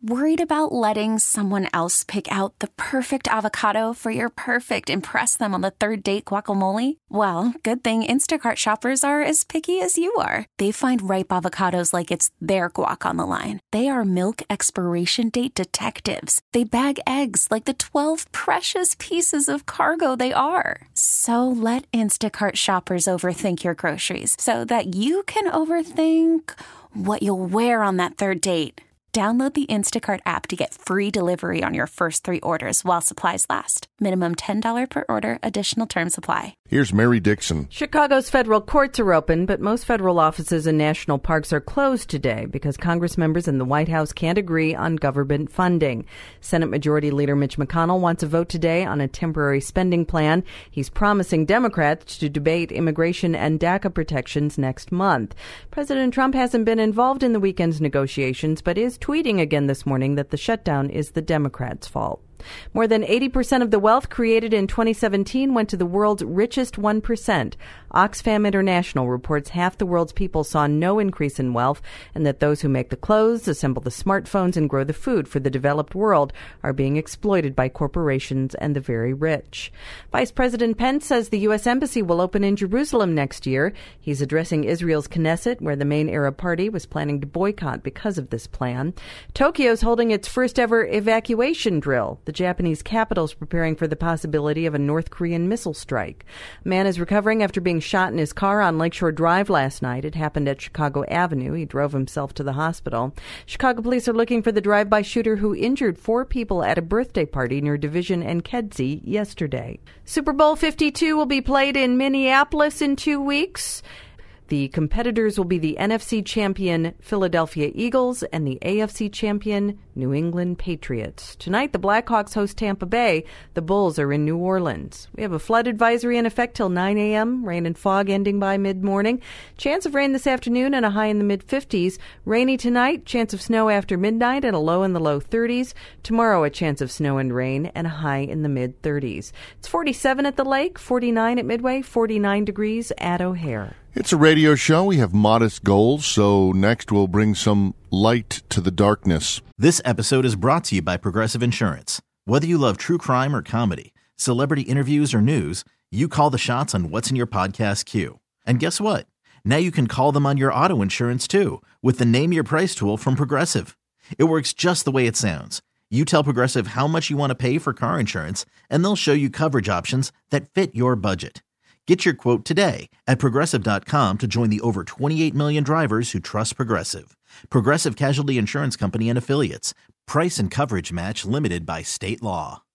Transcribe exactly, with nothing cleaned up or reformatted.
Worried about letting someone else pick out the perfect avocado for your perfect impress them on the third date guacamole? Well, good thing Instacart shoppers are as picky as you are. They find ripe avocados like it's their guac on the line. They are milk expiration date detectives. They bag eggs like the twelve precious pieces of cargo they are. So let Instacart shoppers overthink your groceries so that you can overthink what you'll wear on that third date. Download the Instacart app to get free delivery on your first three orders while supplies last. Minimum ten dollars per order. Additional terms apply. Here's Mary Dixon. Chicago's federal courts are open, but most federal offices and national parks are closed today because Congress members in the White House can't agree on government funding. Senate Majority Leader Mitch McConnell wants a vote today on a temporary spending plan. He's promising Democrats to debate immigration and DACA protections next month. President Trump hasn't been involved in the weekend's negotiations, but is tweeting again this morning that the shutdown is the Democrats' fault. More than eighty percent of the wealth created in twenty seventeen went to the world's richest one percent. Oxfam International reports half the world's people saw no increase in wealth, and that those who make the clothes, assemble the smartphones, and grow the food for the developed world are being exploited by corporations and the very rich. Vice President Pence says the U S. Embassy will open in Jerusalem next year. He's addressing Israel's Knesset, where the main Arab party was planning to boycott because of this plan. Tokyo's holding its first ever evacuation drill. The Japanese capital is preparing for the possibility of a North Korean missile strike. A man is recovering after being shot in his car on Lakeshore Drive last night. It happened at Chicago Avenue. He drove himself to the hospital. Chicago police are looking for the drive-by shooter who injured four people at a birthday party near Division and Kedzie yesterday. Super Bowl fifty-two will be played in Minneapolis in two weeks. The competitors will be the N F C champion Philadelphia Eagles and the A F C champion New England Patriots. Tonight, the Blackhawks host Tampa Bay. The Bulls are in New Orleans. We have a flood advisory in effect till nine a.m., rain and fog ending by mid-morning. Chance of rain this afternoon and a high in the mid-fifties. Rainy tonight, chance of snow after midnight and a low in the low thirties. Tomorrow, a chance of snow and rain and a high in the mid-thirties. It's forty-seven at the lake, forty-nine at Midway, forty-nine degrees at O'Hare. It's a radio show. We have modest goals, so next we'll bring some light to the darkness. This episode is brought to you by Progressive Insurance. Whether you love true crime or comedy, celebrity interviews or news, you call the shots on what's in your podcast queue. And guess what? Now you can call them on your auto insurance too with the Name Your Price tool from Progressive. It works just the way it sounds. You tell Progressive how much you want to pay for car insurance, and they'll show you coverage options that fit your budget. Get your quote today at Progressive dot com to join the over twenty-eight million drivers who trust Progressive. Progressive Casualty Insurance Company and Affiliates. Price and coverage match limited by state law.